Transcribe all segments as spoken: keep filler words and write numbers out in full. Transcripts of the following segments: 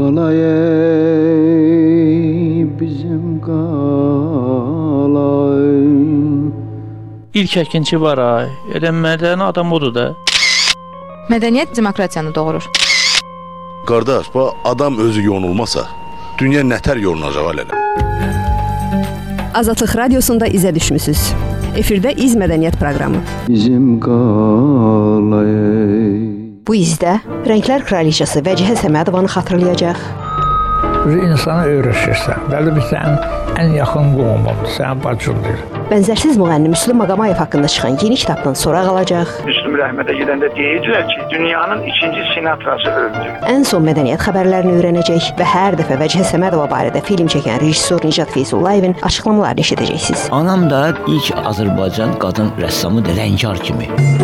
qalay bizim qalay. İlk əkinçi var ay. Elə mədəni adam odur da. Mədəniyyət demokratiyanı doğurur. Qardaş, bu adam özü yonulmasa, dünya nətər yonulacaq hələ? Azadlıq Radiosunda izə düşmüsünüz. Efirdə İz Mədəniyyət proqramı. Bizim qalay. Bu izdə Rənglər Kraliçası Vəcihə Səmədovanı xatırlayacaq. İnsana öyrəşirsən. Bəli, bir sənin ən yaxın qohumumdur, sənin bacındır. Bənzərsiz müğənni Müslüm Maqamayev haqqında çıxan yeni kitabdan soraq alacaq. Müslüm rəhmətə gedəndə deyirdilər ki, dünyanın ikinci Sinatrası öldü. Ən son mədəniyyət xəbərlərini öyrənəcək və hər dəfə Vəcihə Səmədova barədə film çəkən rejissor Nicat Feyzullayevin açıqlamalarını eşidəcəksiniz. Anam da ilk Azərbaycan qadın rəssamıdır, Rəngar kimi.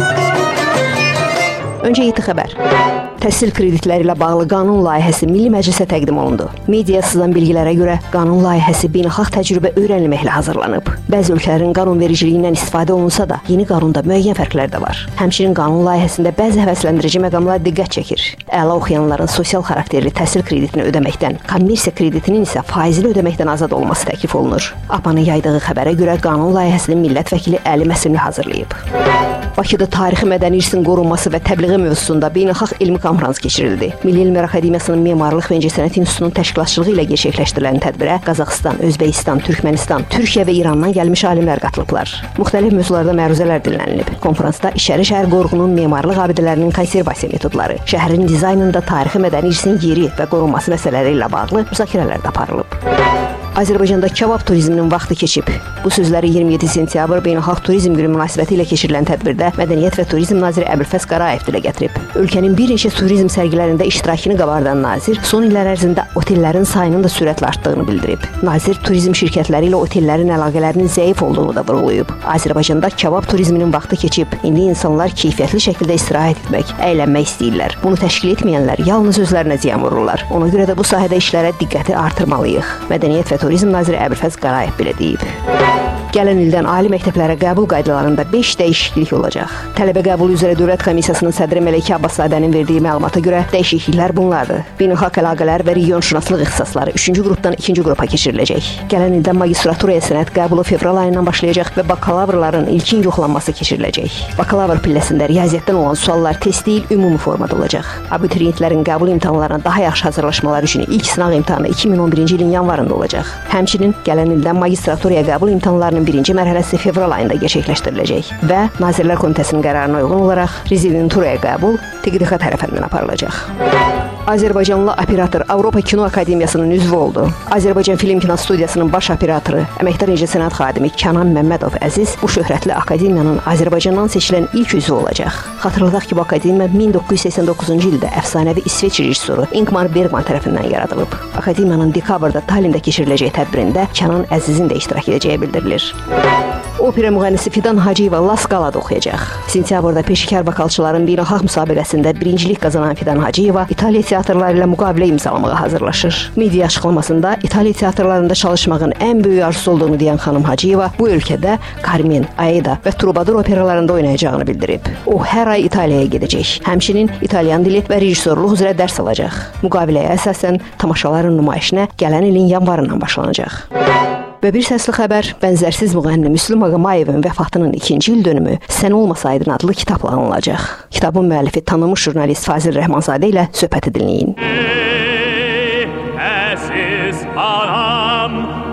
Öncə yeddi xəbər. Təhsil kreditləri ilə bağlı qanun layihəsi Milli Məclisə təqdim olundu. Mediaya sızan bilgilərə görə qanun layihəsi beynəlxalq təcrübə öyrənilməklə hazırlanıb. Bəzi ölkələrin qanunvericiliyindən istifadə olunsa da, yeni qanunda müəyyən fərqlər də var. Həmçinin qanun layihəsində bəzi həvəsləndirici məqamlar diqqət çəkir. Əla oxuyanların sosial xarakterli təhsil kreditini ödəməkdən, kommersiya kreditinin isə faizli ödəməkdən azad olması təklif olunur. A P A-nın yaydığı xəbərə görə qanun layihəsini millət vəkili Əli Məsimli hazırlayıb. Bakıda tarixi mədəni irsin qorunması və təbliği mövzusunda beynəlxalq elmi konfrans keçirildi. Milli Elmlər Akademiyasının Memarlıq və İncəsənət İnstitutunun təşkilatçılığı ilə gerçəkləşdirilən tədbirə Qazaxıstan, Özbəkistan, Türkmənistan, Türkiyə və İrandan gəlmiş alimlər qatılıblar. Müxtəlif mövzularda məruzələr dinlənilib. Konfransda İçəri şəhər qoruğunun memarlıq abidələrinin konservasiya metodları, şəhərin dizaynında tarixi mədəni irsin yeri və qorunması məsələləri ilə bağlı müzakirələr də aparılıb. Azərbaycanda kabab turizminin vaxtı keçib. Bu sözləri iyirmi yeddi sentyabr Beynəlxalq Turizm Günü münasibəti ilə keçirilən tədbirdə Mədəniyyət və Turizm naziri Əbülfəz Qarayev dilə gətirib. Ölkənin bir neçə turizm sərgilərində iştirakını qabardan nazir son illər ərzində otellərin sayının da sürətlə artdığını bildirib. Nazir turizm şirkətləri ilə otellərin əlaqələrinin zəif olduğunu da vurğulayıb. Azərbaycanda kabab turizminin vaxtı keçib. İndi insanlar keyfiyyətli şəkildə istirahət etmək, əylənmək istəyirlər. Bunu təşkil etməyənlər yalnız özlərinə ziyan vururlar. Ona görə də bu sahədə işlərə diqqəti artırmalıyıq. Mədəniyyət və Turizm naziri Əbülfəz Qarayev belə deyib. Gələn ildən ali məktəblərə qəbul qaydalarında beş dəyişiklik olacaq. Tələbə qəbulu üzrə Dövlət Komissiyasının sədri Mələkə Abbaszadənin verdiyi məlumata görə dəyişikliklər bunlardır. Beynəlxalq əlaqələr və regionşünaslıq ixtisasları üçüncü qrupdan ikinci qrupa keçiriləcək. Gələn ildən magistraturaya sənəd qəbulu fevral ayından başlayacaq və bakalavrların ilkin yoxlanması keçiriləcək. Bakalavr pilləsində riyaziyyatdan olan suallar test deyil, ümumi formada olacaq. Abituriyentlərin qəbul imtahanlarına daha yaxşı hazırlaşmaları üçün ilk sınaq imtahanı iki min on birinci ilin yanvarında olacaq. Həmçinin gələn ildən magistraturaya qəbul imtahanlarının birinci mərhələsi fevral ayında gerçəkləşdiriləcək və Nazirlər Komitəsinin qərarına uyğun olaraq rezidenturaya qəbul T Q D X tərəfindən aparılacaq. Azərbaycanlı operator Avropa Kino Akademiyasının üzvü oldu. Azərbaycan Film Kinostudiyasının baş operatoru, əməkdar incəsənət xadimi Kənan Məmmədov Əziz bu şöhrətli akademiyanın Azərbaycandan seçilən ilk üzvü olacaq. Xatırladaq ki, bu akademiya min doqquz yüz səksən doqquzuncu ildə əfsanəvi İsveç rejissoru Ingmar Bergman tərəfindən yaradılıb. Akademiyanın dekabrda Tallində keçiriləcək tədbirində Kənan Əzizin də iştirak edəcəyi bildirilir. Opera müğənnisi Fidan Hacıyeva La Scala'da oxuyacaq. Sentyabrda peşəkar vokalçıların beynəlxalq müsabiqəsində birincilik qazanan Fidan Hacıyeva İtaliya teatrları ilə müqavilə imzalamağa hazırlaşır. Media açıqlamasında İtaliya teatrlarında çalışmağın ən böyük arzusu olduğunu deyən xanım Hacıyeva bu ölkədə Carmen, Aida və Troubadour operalarında oynayacağını bildirib. O hər ay İtaliyaya gedəcək. Həmçinin İtalyan dili və rejissorluq üzrə dərs alacaq. Müqaviləyə əsasən tamaşaların nümayişinə gələn ilin yanvarından başlanacaq. Və bir səsli xəbər, bənzərsiz müğənni Müslüm Maqamayevin vəfatının ikinci il dönümü Sən olmasaydın adlı kitabla anılacaq. Kitabın müəllifi tanınmış jurnalist Fazil Rəhmanzadə ilə söhbəti dinləyin. Ey əziz anam,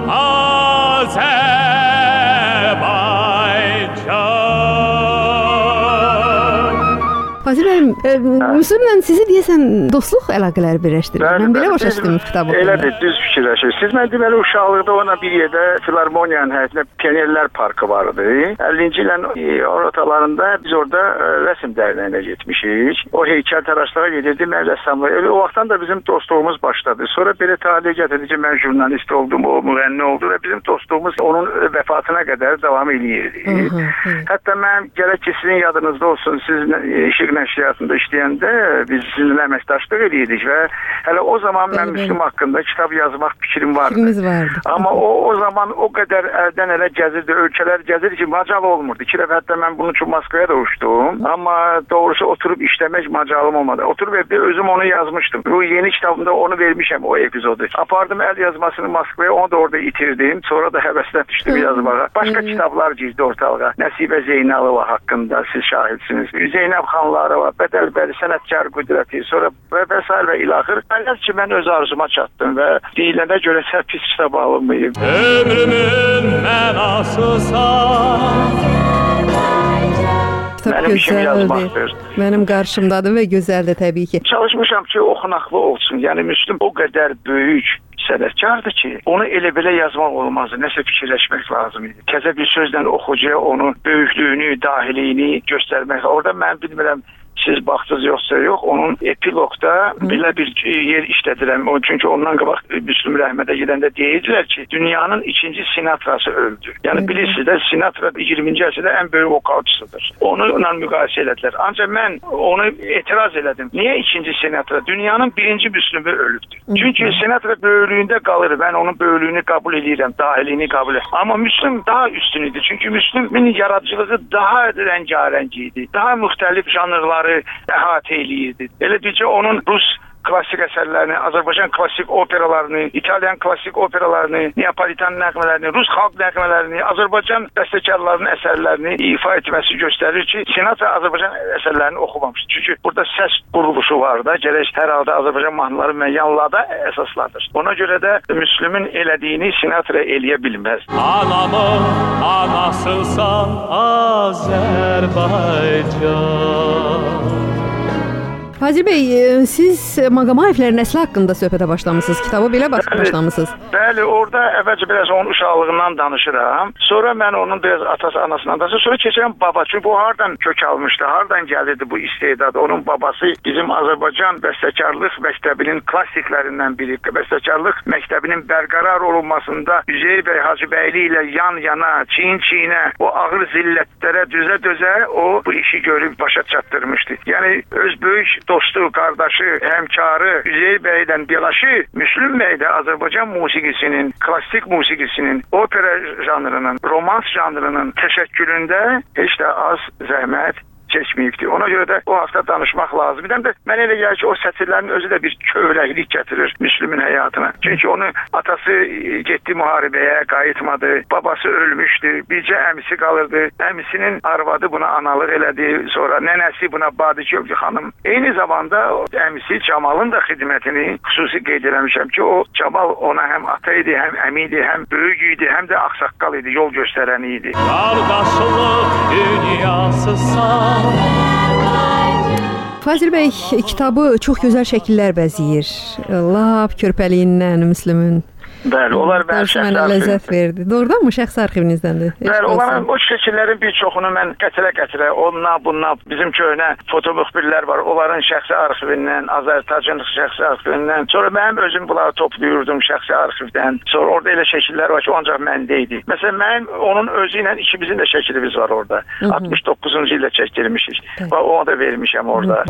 Azərbaycan. Fazil bəy, Müslümlə sizi deyəsən dostluq əlaqələri birləşdirir. Mən belə başa düşdüm kitabı. Elədir, düz fikirləşirsiniz. Mən deməli uşaqlıqda ona bir yerdə Filarmoniyanın həyətində Pionerlər Parkı vardı. əllinci ilin ortalarında biz orada rəsm dərnəyinə getmişik. O heykəltaraşlığa gedirdi, mən rəssamlar. Elə o vaxtdan da bizim dostluğumuz başladı. Sonra belə taliyə gətirdi ki, mən jurnalist oldum, o müğənni oldu və bizim dostluğumuz onun vəfatına qədər davam edirdi. Hətta mən gərək ki, sizin yadınızda olsun, siz İşıqla nəşriyyatında işləyəndə biz sizinlə əməkdaşlıq edirdik və hələ o zaman mən Müslüm haqqında kitab yazmaq fikrim vardı. Fikriniz vardı. Amma o o zaman o qədər əldən ələ gəzirdi, ölkələr gəzirdi ki, macal olmurdu. İki dəfə hətta mən bunun üçün Moskvaya da uçdum. Amma doğrusu oturub işləmək macalım olmadı. Oturub evdə özüm onu yazmışdım. Bu yeni kitabımda onu vermişəm o epizodu. Apardım əl yazmasını Moskvaya, onu da orada itirdim. Sonra da həvəslə düşdüm yazmağa. Başqa kitablar girdi ortalığa. Nəsibə Zeynalova haqqında siz şahidsiniz. Zeynəb xanlarova, Bədəlbəli sənətkar qüdrəti, sonra və və s. və ilaxır. Əlbəttə ki, mən öz arzuma çatdım və deyilənə görə sən pis kitab alınmayıb. Ömrümün mənasısan. Kitab gözəldir. Mənim qarşımdadır və gözəldir təbii ki. Çalışmışam ki, oxunaqlı olsun. Yəni Müslüm o qədər böyük sənətkardır ki, onu elə belə yazmaq olmazdı. Nəsə fikirləşmək lazım idi. Təzə bir sözlə oxucuya onun böyüklüyünü, dahiliyini göstərmək. Orada mən bilmirəm siz baxdınız yoxsa yox, onun epilogda belə bir yer işlədirəm. Çünki ondan qabaq Müslüm rəhmətə gedəndə deyirdilər ki, dünyanın ikinci Sinatrası öldü. Yəni bilirsiniz də, Sinatra iyirminci əsrdə ən böyük vokalçısıdır. Onunla müqayisə elədilər. Ancaq mən onu etiraz elədim. Niyə ikinci Sinatra? Dünyanın birinci Müslümü ölübdür. Çünki Sinatra böyüklüyündə qalır. Mən onun böyüklüyünü qəbul edirəm, dahiliyini qəbul edirəm. Amma Müslüm daha üstün idi. Çünki Müslümün yaradıcılığı daha rəngarəng idi. Daha müxtəlif janrlar əhatə eləyirdi. Elə bircə onun Rus klassik əsərlərini, Azərbaycan klassik operalarını, İtalyan klassik operalarını, Neapolitan nəğmələrini, Rus xalq nəğmələrini, Azərbaycan bəstəkarlarının əsərlərini ifa etməsi göstərir ki, Sinatra Azərbaycan əsərlərini oxumamışdır. Çünki burada səs quruluşu var da, gərək hər halda Azərbaycan mahnıları müəyyənlada əsasladır. Ona görə də Müslümün elədiyini Sinatra eləyə bilməz. Anamın anasısan Azərbaycan. Hacı bəy, siz Maqomayevlərin nəsli haqqında söhbətə başlamışsınız, kitabı belə başlamışsınız. Bəli, orada əvvəlcə biraz onun uşaqlığından danışıram. Sonra mən onun biraz atası, anasından danışıram. Sonra keçirəm baba. Çünki o hardan kök almışdı, hardan gəlirdi bu istedad. Onun babası bizim Azərbaycan bəstəkarlıq məktəbinin klassiklərindən biri. Bəstəkarlıq məktəbinin bərqərar olunmasında Üzeyir bəy Hacıbəyli ilə yan-yana, çiyin-çiyinə, o ağır zillətlərə dözə-dözə o bu işi görüb başa çatdırmışdı. Yəni öz böyük dostu, qardaşı, həmkarı Üzeyir bəylə birləşi Müslüm bəy də Azərbaycan musiqisinin, klassik musiqisinin, opera janrının, romans janrının təşəkkülündə heç də az zəhmət çəkməyibdir. Ona görə də o haqda danışmaq lazım. Bir də mənə elə gəlir ki, o sətirlərin özü də bir kövrəklik gətirir Müslümün həyatına. Çünki onu atası getdi müharibəyə, qayıtmadı, babası ölmüşdü, bircə əmisi qalırdı. Əmisinin arvadı buna analıq elədi, sonra nənəsi buna Badikövlü xanım. Eyni zamanda əmisi Camalın da xidmətini xüsusi qeyd eləmişəm ki, o Camal ona həm ata idi, həm əmi idi, həm böyük idi, həm də ağsaqqal idi, yol göstərəni idi. Qardaşlıq dünyasısan. Fazil bəy kitabı çox gözəl şəkillər bəzəyir. Lap körpəliyindən Müslümün. Bəli, onlar mən şəxsi ləzzət verdi. Doğrudanmı şəxsi arxivinizdəndir? Bəli, onların o şəkillərin bir çoxunu mən qətirə-qətirə, ondan bundan bizim köhnə fotomuxbirlər var, onların şəxsi arxivindən, Azərtacın şəxsi arxivindən. Sonra mənim özüm bunları toplayırdım şəxsi arxivdən. Sonra orada elə şəkillər var ki, ancaq məndə idi. Məsələn, mənim onun özü ilə ikimizin də şəkilimiz var orada. altmış doqquzuncu ildə çəkdirmişik. Və onu da vermişəm orada.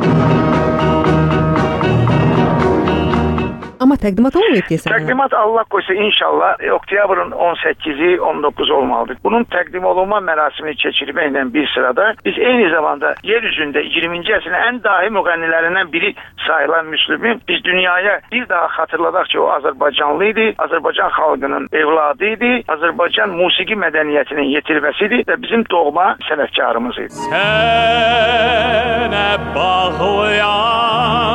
Amma təqdimat olmayıb desən. Təqdimat Allah qoysa inşallah oktyabrın on səkkizi on dokkuzu olmalıdır. Bunun təqdim olunma mərasimini keçirməklə bir sırada biz eyni zamanda yer üzündə iyirminci əsrin ən dahi müğənnilərindən biri sayılan Müslümü biz dünyaya bir daha xatırladaq ki, o Azərbaycanlı idi, Azərbaycan xalqının evladı idi, Azərbaycan musiqi mədəniyyətinin yetirməsidir və bizim doğma sənətkarımız idi. Sənə bağlıyam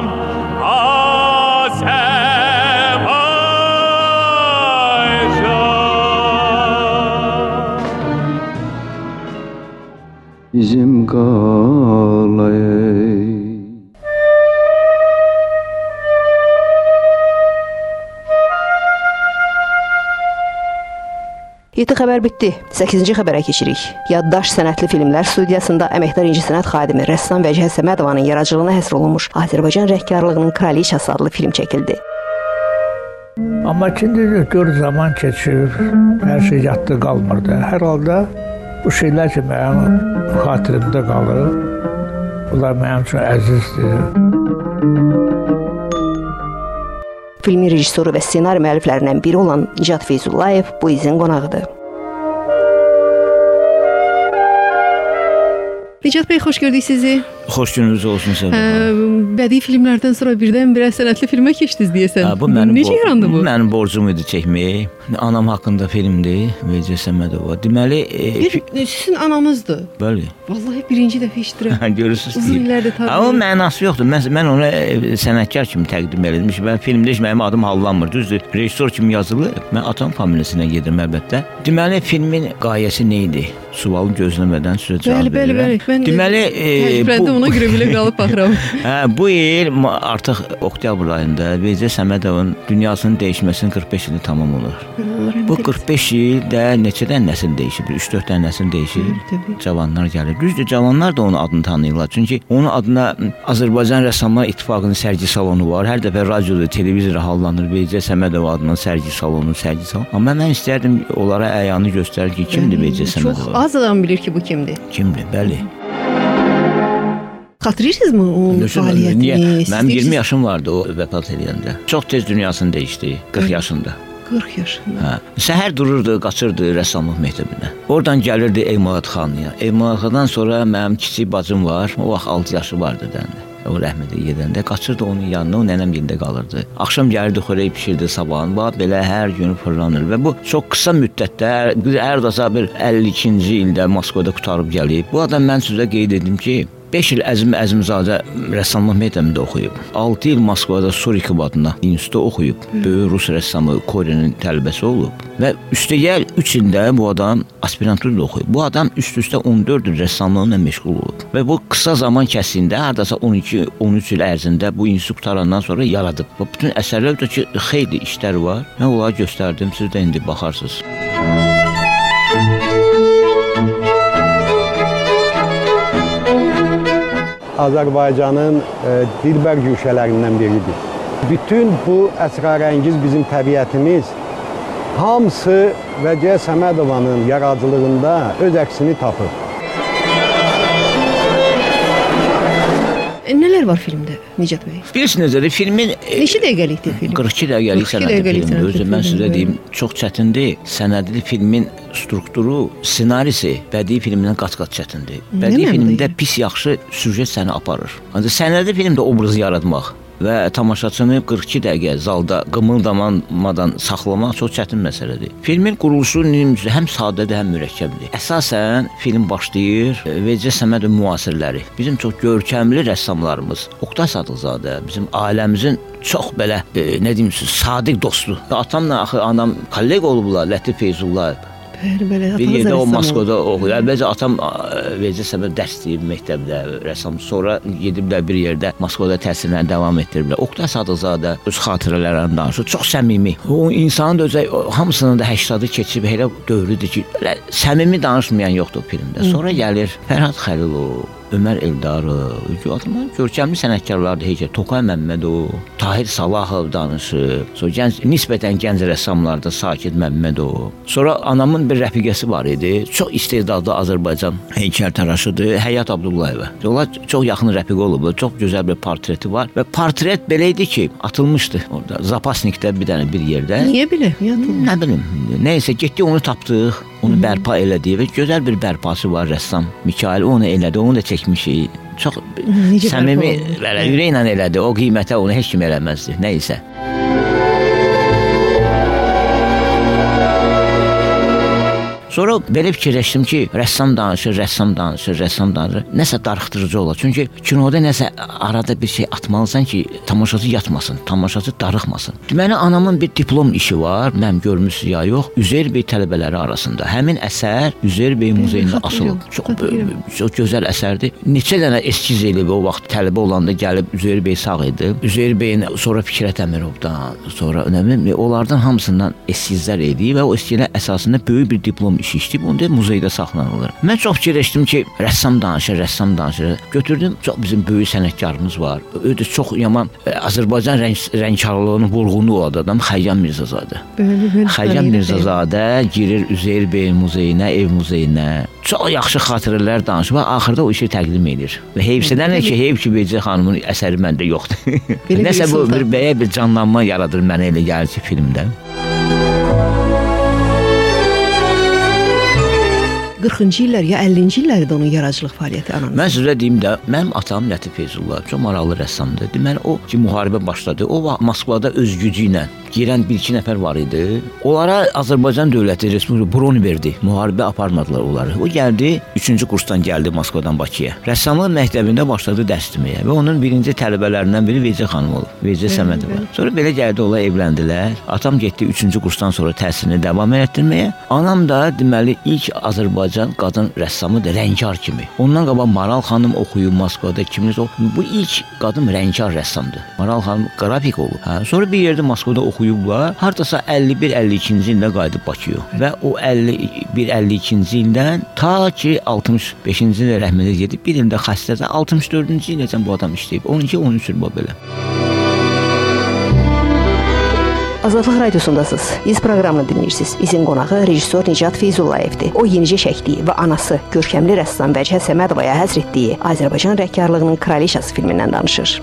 Azər Bizim qalay. yeddi xəbər bitdi. səkkizinci xəbərə keçirik. Yaddaş sənətli filmlər studiyasında əməkdar incəsənət xadimi rəssam Vəcihə Səmədovanın yaradıcılığına həsr olunmuş Azərbaycan rəhbərliyinin Kraliçası adlı film çəkildi. Amma şimdi gör zaman keçir, hər şey yadda qalmırdı. Hər halda bu şeylər ki, mənim xatirimdə qalır. Bunlar mənim üçün əzizdir. Filmin rejissoru və ssenari müəlliflərindən biri olan Nicat Feyzullayev bu izin qonağıdır. Nicat bəy, xoş gördük sizi. Xoş gününüz olsun sizə. Bədii filmlərdən sonra birdən-birə sənətli filmə keçdiniz deyəsən. Hə, bu mənim Necə yarandı bu? Mənim borcum idi çəkmək. Anam haqqında filmdir, Vecə Səmədova. Deməli, Bir, sizin anamızdır. Bəli. Vallahi birinci dəfə eşidirəm. Görürsüz. Uzun illərdir tanıyıram. Amma mənası yoxdur. Mən mən ona sənətkar kimi təqdim etdim. Mən filmdə heç mənim adım hallanmır. Düzdür? Rejissor kimi yazılır. Mən atam familiyasına gedirəm əlbəttə. Deməli, filmin qayəsi nə idi? Sualını gözləmədən sizə cavab bəli, verirəm. Bəli, bəli. Deməli, e, bu ona görə belə qalıb baxıram. Hə, bu il artıq oktyabr ayında Vecə Səmədovun dünyasının dəyişməsinin qırx beş ili tamam olur. Bu qırx beş ildə neçədən nəsil dəyişib? üç dörd dənə nəsil dəyişib. Cavanlar gəlir. Düzdür, cavanlar da onun adını tanıyırlar. Çünki onun adına Azərbaycan Rəssamlar İttifaqının sərgi salonu var. Hər dəfə radioda, televizorda hallanır Vecə Səmədov adının sərgi salonu, sərgi salonu. Amma mən istərdim onlara əyanı göstərir ki, kimdir Vecə Səmədov? Çox az adam bilir ki, bu kimdir. Kimdir? Bəli. Xatırlayırsınızmı onun fəaliyyətini? Mənim iyirmi yaşım vardı o vəfat edəndə. Çox tez dünyasını dəyişdi, qırx yaşında. qırx yaşında. Hə. Səhər dururdu, qaçırdı rəssamlıq məktəbinə. Oradan gəlirdi Eymulatxanaya. Eymulatxanadan sonra mənim kiçik bacım var. O vaxt altı yaşı vardı dəndə. O rəhmətə gedəndə qaçırdı onun yanına, o nənəm gildə qalırdı. Axşam gəlirdi, xörək bişirdi sabahın. Bax belə hər gün fırlanır və bu çox qısa müddətdə, hər dəfə bir əlli ikinci ildə Moskvada qurtarıb gəlib. Bu adam mən sizə qeyd edim ki, beş il Əzim Əzimzadə rəssamlıq məktəbində oxuyub. altı il Moskvada Surikov adına institutda oxuyub. Böyük rus rəssamı Korenin tələbəsi olub və üstəgəl üç ildə bu adam aspiranturada oxuyub. Bu adam üst-üstə on dörd il rəssamlıqla məşğul olub və bu qısa zaman kəsiyində hardasa on iki on üç il ərzində bu institut qutarandan sonra yaradıb. Bu bütün əsərlərdə ki, xeyli işlər var. Mən onları göstərdim, siz də indi baxarsınız. Azərbaycanın e, dilbər güşələrindən biridir. Bütün bu əsrarəngiz bizim təbiətimiz hamısı Vecə Səmədovanın yaradıcılığında öz əksini tapır. E, nələr var filmdə Nicat bəy? Bilirsiniz necədir? Filmin neçə dəqiqəlikdir film? qırx iki dəqiqəlik sənədli filmdir. Özü mən sizə deyim, çox çətindir. Sənədli filmin strukturu, ssenarisi bədii filmindən qat-qat çətindir. Bədii filmdə pis yaxşı süjet səni aparır. Ancaq sənədli filmdə obrazı yaratmaq və tamaşaçını qırx iki dəqiqə zalda qımıldamadan saxlamaq çox çətin məsələdir. Filmin quruluşu həm sadədir, həm mürəkkəbdir. Əsasən film başlayır Vecə Səmədov müasirləri. Bizim çox görkəmli rəssamlarımız Oqtay Sadıqzadə, bizim ailəmizin çox belə e, nə deyim siz, sadiq dostu. Atamla axı anam kolleg olublar, Lətif Feyzullayev. Bir yerdə o Moskvada oxuyur. Əvvəlcə atam Vecə Səmədov dərs deyib məktəbdə rəssam. Sonra gediblər bir yerdə Moskvada təhsillərini davam etdiriblər. Oqtay Sadıqzadə öz xatirələrini danışır. Çox səmimi. O insanın da özü hamısının da həktadı keçib elə dövrüdür ki, səmimi danışmayan yoxdur o filmdə. Sonra gəlir Fərhad Xəlilov, Ömər Eldarov, adamlar görkəmli sənətkarlardır. Heç Tokay Məmmədov, Tahir Salahov danışır. Sonra gənc, nisbətən gənc rəssamlarda Sakit Məmmədov. Sonra anamın bir rəfiqəsi var idi. Çox istedadlı Azərbaycan heykəltaraşıdır, Həyat Abdullayeva. Onlar çox yaxın rəfiqə olublar. Çox gözəl bir portreti var və portret belə idi ki, atılmışdı orada. Zapasnikdə bir dənə bir yerdə. Niyə belə? Nə bilim. Nəysə getdi onu tapdıq. Onu bərpa elədi və gözəl bir bərpası var rəssam Mikail, onu elədi, onu da çəkmişik. Çox səmimi, ürəklə elədi. O qiymətə onu heç kim eləməzdi. Nəysə. Sonra belə fikirləşdim ki, rəssam danışır, rəssam danışır, rəssam danışır. Nəsə darıxdırıcı olar. Çünki kinoda nəsə arada bir şey atmalısan ki, tamaşaçı yatmasın, tamaşaçı darıxmasın. Deməli, anamın bir diplom işi var, mən görmüsünüz ya yox, Üzeyir bəy tələbələri arasında. Həmin əsər Üzeyir bəy muzeyində asılıb. Çox, çox gözəl əsərdir. Neçə dənə eskiz elib o vaxt tələbə olanda gəlib, Üzeyir bəy sağ idi. Üzeyir bəyin sonra Fikrət Əmirovdan, sonra önəmli, onlardan hamısından eskizlər edib və o eskizlər əsasında böyük bir diplom işi işləyib, onu da muzeydə saxlanılır. Mən çox fikirləşdim ki, rəssam danışır, rəssam danışır. Götürdüm, çox bizim böyük sənətkarımız var. Ödə çox yaman Azərbaycan rəngkarlığının vurğunu o adam Xəyyam Mirzazadə. Xəyyam Mirzazadə girir Üzeyir bəy muzeyinə, ev muzeyinə. çox yaxşı xatirələr danışıb və axırda o işi təqdim edir. Və heyfsədəndir ki, heyf ki, Beycə xanımın əsəri məndə yoxdur. Nəsə bu bir bəyə bir canlanma yaradır mənə elə gəlir ki, filmdə. qırxıncı illər ya əllinci illərdə onun yaradıcılıq fəaliyyəti ananız? Mən sizə deyim də, mənim atam Lətif Feyzullah çox maraqlı rəssamdır. Deməli o ki, müharibə başladı. O vaxt Moskvada öz gücü ilə girən bir-iki nəfər var idi. Onlara Azərbaycan dövləti Respublika bron verdi. Müharibə aparmadılar onları. O gəldi, üçüncü kursdan gəldi Moskvadan Bakıya. Rəssamlıq məktəbində başladı dərs deməyə və onun birinci tələbələrindən biri Vecə xanım olub. Vecə Səmədova. Sonra belə gəldi, onlar evləndilər. Atam getdi üçüncü kursdan sonra təhsilini davam etdirməyə. Anam da deməli ilk Azərbaycan qadın rəssamıdır, rəngkar kimi. Ondan qabaq Maral xanım oxuyub Moskvada, kiminiz o. Bu ilk qadın rəngkar rəssamdır. Maral xanım qrafik olub. Hə, sonra bir yerdə Moskvada oxuyublar. Hardasa əlli bir əlli ikinci ildə qayıdıb Bakıya. Və o əlli bir əlli ikinci ildən ta ki altmış beşinci ildə rəhmətə gedib, bir ildə xəstədə altmış dördüncü iləcən bu adam işləyib. on iki on üç il belə. Azadlıq Radiosundasınız. İz proqramını dinləyirsiniz. İzin qonağı rejissor Nicat Feyzullayevdir. O yenicə çəkdiyi və anası görkəmli rəssam Vəcihə Səmədovaya həsr etdiyi Azərbaycan rəngkarlığının kraliçası filmindən danışır.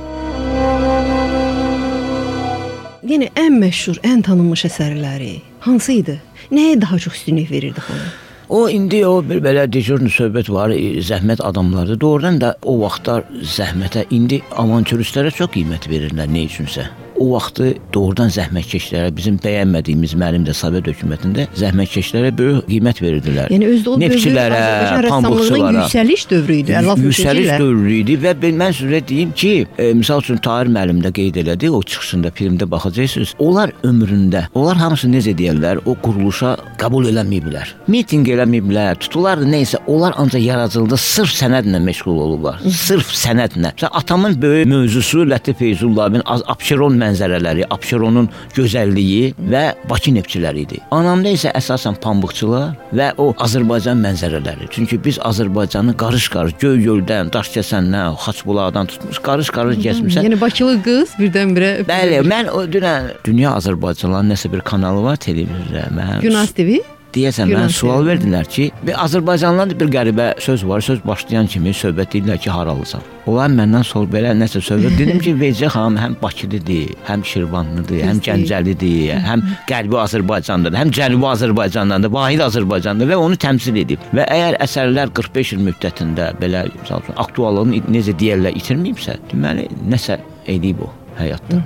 Yəni ən məşhur, ən tanınmış əsərləri hansı idi? Nəyə daha çox üstünlük verirdi xanım? O indi o bir belə dejurnu söhbət var, zəhmət adamlardır. Doğrudan da o vaxtlar zəhmətə, indi avantüristlərə çox qiymət verirlər nə üçünsə. O vaxtı doğrudan zəhmətkeşlərə, bizim bəyənmədiyimiz müəllim də Sovet hökumətində zəhmətkeşlərə böyük qiymət verirdilər. Yəni özdə o neftçilərə, pambıqçılara yüksəliş dövrü idi. Yüksəliş dövrü idi və mən sizə deyim ki, e, misal üçün Tahir müəllim də qeyd elədi, o çıxışında filmdə baxacaqsınız. Onlar ömründə, onlar hamısı necə deyirlər, o quruluşa qəbul eləməyiblər. Miting eləməyiblər, tutulardı neysə, onlar ancaq yaradıcılıqda sırf sənədlə məşğul olublar. Sırf sənədlə. Məsələn, atamın böyük mövzusu Lətif Feyzullayevin Abşeron mənzərələri, Abşeronun gözəlliyi və Bakı neftçiləri idi. Anamda isə əsasən pambıqçılar və o Azərbaycan mənzərələri. Çünki biz Azərbaycanı qarış-qarış Göygöldən, Daşkəsəndən, Xaçbulaqdan tutmuş, qarış-qarış gəzmişəm. Yəni Bakılı qız birdən-birə. Bəli, mən o dünən Dünya Azərbaycanlıların nəsə bir kanalı var televizorda. Mən Günas T V deyəsən mən sual verdilər ki, Azərbaycanlılarda bir qəribə söz var. Söz başlayan kimi söhbət deyirlər ki, haralısan. Onlar məndən sonra belə nəsə söhbət dedim ki, Vecə xanım həm Bakılıdır, həm Şirvanlıdır, həm Gəncəlidir, həm Qərbi Azərbaycandadır, həm Cənubi Azərbaycandadır, Vahid Azərbaycandadır və onu təmsil edib. Və əgər əsərlər qırx beş il müddətində belə aktuallığını necə deyirlər itirməyibsə, deməli nəsə eləyib o həyatda.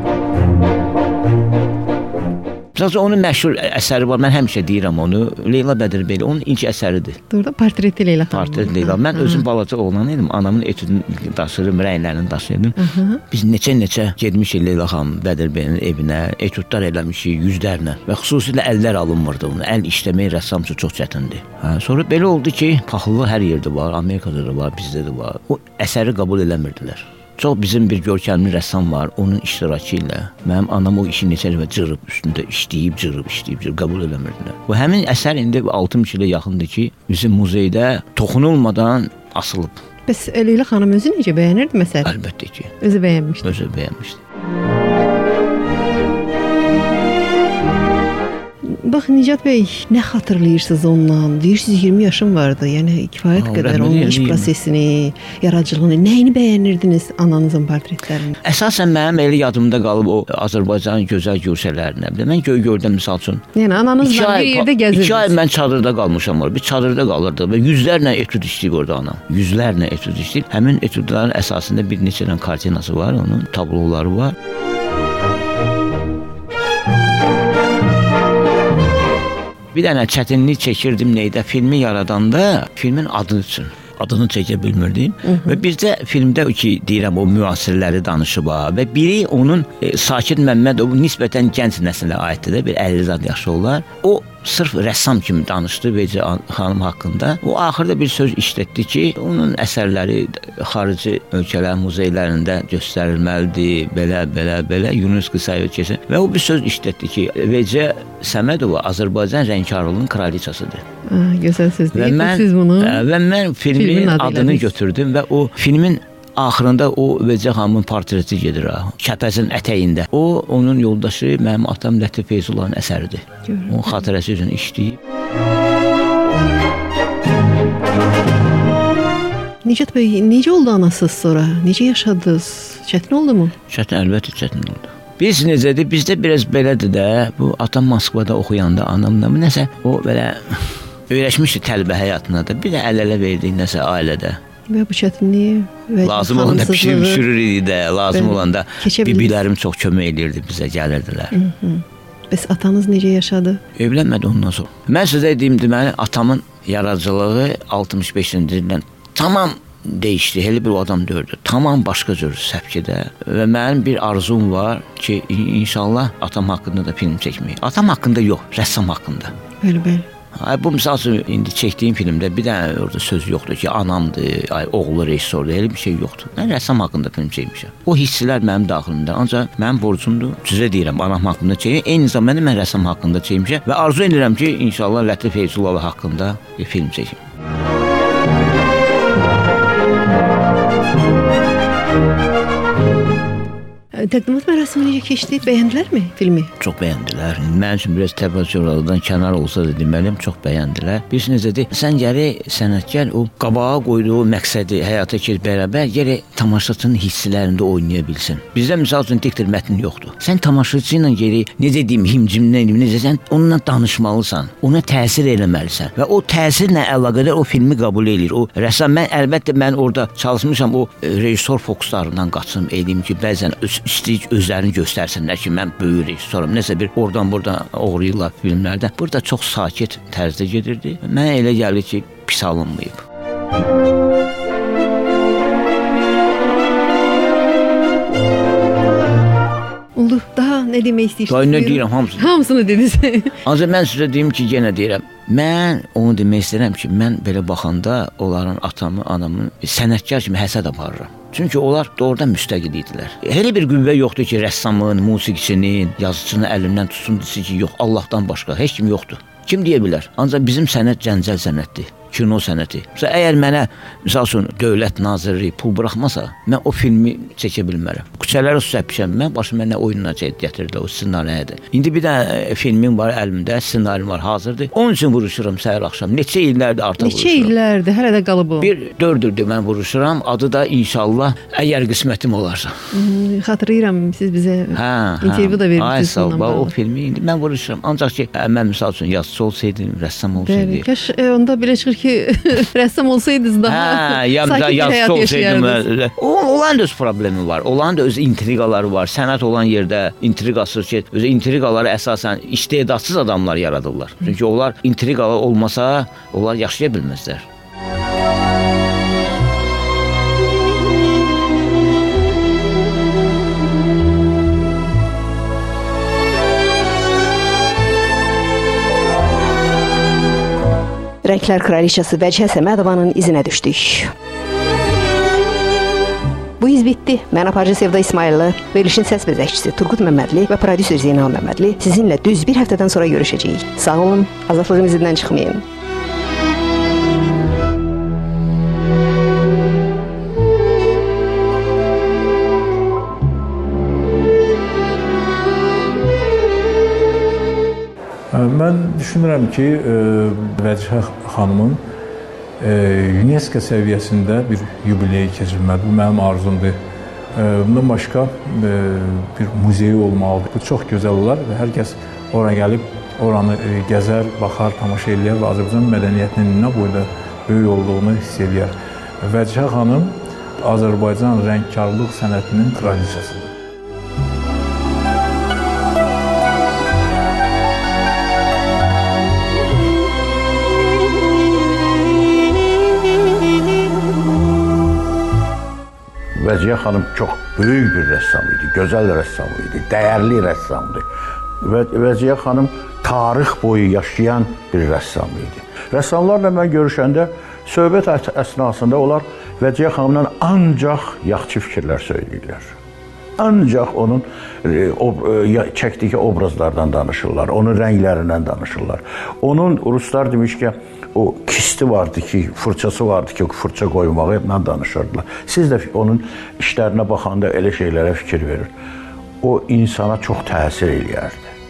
Sadəcə onun məşhur əsəri var. Mən həmişə deyirəm onu. Leyla Bədirbəyli onun ilk əsəridir. Doğru, portreti Leyla xanım. Portret Leyla. Mən özüm balaca oğlan idim. Anamın etüdünü daşıyırdım, rənglərini daşıyırdım. Biz neçə-neçə getmişik Leyla xanım Bədirbəylinin evinə, etüdlər eləmişik yüzlərlə və xüsusilə əllər alınmırdı onu. Əl işləmək rəssam üçün çox çətindir. Hə, sonra belə oldu ki, paxıllıq hər yerdə var, Amerikada da var, bizdə də var. O əsəri qəbul eləmirdilər. Çox bizim bir görkəmli rəssam var, onun iştirakı ilə mənim anam o işi neçə dəfə cırıb, üstündə işləyib, cırıb, işləyib, cırıb, qəbul eləmirdilər. Bu həmin əsər indi altmış ilə yaxındır ki, bizim muzeydə toxunulmadan asılıb. Bəs Leyla xanım özü necə bəyənirdi məsələn? Əlbəttə ki. Özü bəyənmişdi. Özü bəyənmişdi. Bax Nicat bəy, nə xatırlayırsınız ondan? Deyirsiniz iyirmi yaşım vardı. Yəni kifayət Aa, qədər onun iş prosesini, yaradıcılığını, nəyini bəyənirdiniz ananızın portretlərini? Əsasən mənim elə yadımda qalıb o Azərbaycanın gözəl görsələrini. Mən Göygöldə misal üçün. Yəni ananızla bir yerdə gəzirdiniz. İki ay mən çadırda qalmışam orada. Bir çadırda qalırdı və yüzlərlə etüd işləyib orada anam. Yüzlərlə etüd işləyib. Həmin etüdlərin əsasında bir neçə dənə kartinası var, onun tabloları var. Bir dənə çətinlik çəkirdim neydə, filmi yaradanda filmin adı üçün. Adını çəkə bilmirdim. Hı -hı. Və bizdə filmdə ki, deyirəm, o müasirləri danışıb və biri onun e, Sakit Məmmədov nisbətən gənc nəslə aiddir də, bir əlli zad yaşı olar. O sırf rəssam kimi danışdı Vecə xanım haqqında. O axırda bir söz işlətdi ki, onun əsərləri xarici ölkələr muzeylərində göstərilməlidir, belə, belə, belə, UNESCO sayılır keçir. Və o bir söz işlətdi ki, Vecə Səmədova Azərbaycan rəngkarlığının kraliçasıdır. Aa, gözəl sözdür. Siz bunu və mən filmin, filmin adını götürdüm və o filmin axırında o Vecə xanımın portreti gedir ha, kəpəzin ətəyində. O, onun yoldaşı mənim atam Lətif Feyzullahın əsəridir. Görürüm. Onun xatirəsi üçün işləyib. Nicat bəy, necə oldu anasız sonra? Necə yaşadınız? Çətin oldu mu? Çətin, əlbəttə çətin oldu. Biz necədir? Bizdə biraz belədir də. Bu atam Moskvada oxuyanda anamla nəsə o belə öyrəşmişdi tələbə həyatına da. Bir də əl-ələ verdik nəsə ailədə. Və bu çətinliyi lazım olanda pişirib idi də, lazım bəli, olanda bibilərim çox kömək edirdi bizə, gəlirdilər. Hı -hı. Bəs atanız necə yaşadı? Evlənmədi ondan sonra. Mən sizə deyim, deməli atamın yaradıcılığı altmış beşinci ildən tamam dəyişdi. Elə bir o adam dördü. Tamam başqa cür səpkidə. Və mənim bir arzum var ki, inşallah atam haqqında da film çəkmək. Atam haqqında yox, rəssam haqqında. Bəli, bəli. Ay, bu misal üçün indi çəkdiyim filmdə bir dənə orada söz yoxdur ki, anamdır, ay, oğlu rejissordur, elə bir şey yoxdur. Mən rəssam haqqında film çəkmişəm. O hisslər mənim daxilimdə, ancaq mənim borcumdur. Sizə deyirəm, anam haqqında çəkmişəm, eyni zamanda mən rəssam haqqında çəkmişəm və arzu edirəm ki, inşallah Lətif Feyzullah haqqında bir film çəkim. Təqdimat mərasimi necə keçdi? Bəyəndilər mi filmi? Çox bəyəndilər. Mənim üçün biraz təbəssümlərdən kənar olsa da deməliyəm, çox bəyəndilər. Bir necədir? Sən gəri sənətkar o qabağa qoyduğu məqsədi həyata keçir bərabər, gəri tamaşaçının hisslərində oynaya bilsin. Bizdə misal üçün diktir mətn yoxdur. Sən tamaşaçı ilə gəri necə deyim, himcimdən, necə sən onunla danışmalısan, ona təsir eləməlisən və o təsirlə əlaqədar o filmi qəbul edir. O rəssam, mən əlbəttə mən orada çalışmışam, o rejissor fokuslarından qaçım, eləyim ki, bəzən öz istəyik özlərini göstərsinlər ki, mən böyük rejissorum. Nəsə bir oradan-buradan oğrayırlar filmlərdə. Burada çox sakit tərzdə gedirdi. Mənə elə gəlir ki, pis alınmayıb. Oldu. Daha nə demək istəyirsiniz? Daha nə deyirəm, hamısını. Hamısını dediniz. Ancaq mən sizə deyim ki, yenə deyirəm. Mən onu demək istəyirəm ki, mən belə baxanda onların atamı, anamı sənətkar kimi həsəd aparıram. Çünki onlar doğrudan müstəqil idilər. Elə bir qüvvə yoxdur ki, rəssamın, musiqiçinin, yazıçının əlindən tutsun desin ki, yox, Allahdan başqa heç kim yoxdur. Kim deyə bilər? Ancaq bizim sənət cəncəl sənətdir, kino sənəti. Məsələn, əgər mənə, misal üçün, dövlət naziri pul buraxmasa, mən o filmi çəkə bilmərəm. Küçələri süzəpmişəm, mən başıma nə oyununa gətirdi, o ssenariyadır. İndi bir də filmim var əlimdə, ssenarim var, hazırdır. Onun üçün vuruşuram səhər axşam. Neçə illərdir artıq Neçə vuruşuram. Neçə illərdir, hələ də qalıb o. Bir dördürdür mən vuruşuram, adı da inşallah, əgər qismətim olarsa. Hmm, xatırlayıram, siz bizə hə, intervyu da vermişsiniz. Ay, sağ ol, o filmi indi mən vuruşuram. Ancaq ki, mən misal üçün yazıcı olsaydım, rəssam olsaydım. Bəli, kaş e, onda belə çıxır ki, rəssam olsaydınız daha hə, ya, sakit bir həyat yaşayardınız. Olan da öz problemi var, olan da öz intriqaları var. Sənət olan yerdə intriqasız ki, öz intriqaları əsasən istedadsız adamlar yaradırlar. Çünki onlar intriqalar olmasa, onlar yaşaya bilməzlər. Rənglər Kraliçası Vəcihə Səmədovanın izinə düşdük. Bu iz bitdi. Mən aparıcı Sevda İsmayıllı, verilişin səs bəzəkçisi Turqut Məmmədli və prodüser Zeynal Məmmədli sizinlə düz bir həftədən sonra görüşəcəyik. Sağ olun, azadlığın izindən çıxmayın. Mən düşünürəm ki, Vəcihə xanımın UNESCO səviyyəsində bir yubileyi keçirməlidir. Bu mənim arzumdur. Bundan başqa bir muzeyi olmalıdır. Bu çox gözəl olar və hər kəs ora gəlib, oranı gəzər, baxar, tamaşa eləyər və Azərbaycan mədəniyyətinin nə boyda böyük olduğunu hiss eləyər. Vəcihə xanım Azərbaycan rəngkarlıq sənətinin kraliçasıdır. Vəcihə xanım çox böyük bir rəssam idi, gözəl rəssam idi, dəyərli rəssamdır. Və Vəcihə xanım tarix boyu yaşayan bir rəssam idi. Rəssamlarla mən görüşəndə söhbət əsnasında onlar Vəcihə xanımdan ancaq yaxşı fikirlər söyləyirlər. Ancaq onun o, çəkdiyi obrazlardan danışırlar, onun rənglərindən danışırlar. Onun, ruslar demiş ki, o kisti vardı ki, fırçası vardı ki, fırça qoymaqla danışırdılar. Siz də onun işlərinə baxanda elə şeylərə fikir verir. O insana çox təsir eləyərdi.